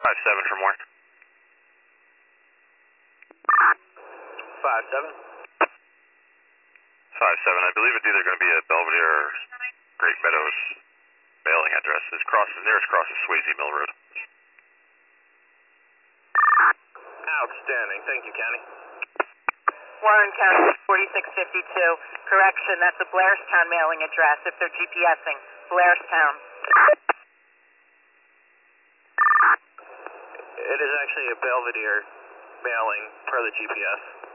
5-7 from where? 5-7. 5-7. I believe it's either going to be a Belvedere or Great Meadows mailing address. The nearest cross is Swayze Mill Road. Outstanding. Thank you, County. Warren County 4652. Correction, that's a Blairstown mailing address if they're GPSing. Blairstown. It is actually a Belvedere mailing per the GPS.